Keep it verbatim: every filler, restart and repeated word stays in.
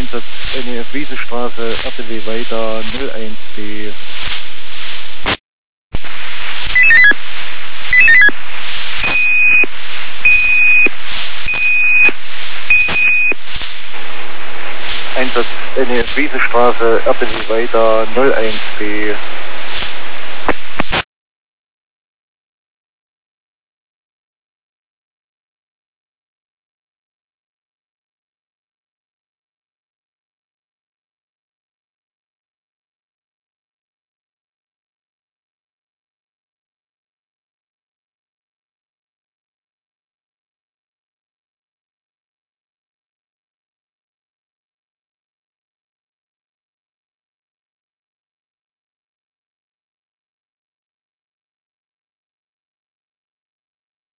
Einsatz N E F Wiesenstraße, R T W weiter null eins B. Einsatz N E F Wiesenstraße, R T W weiter null eins B.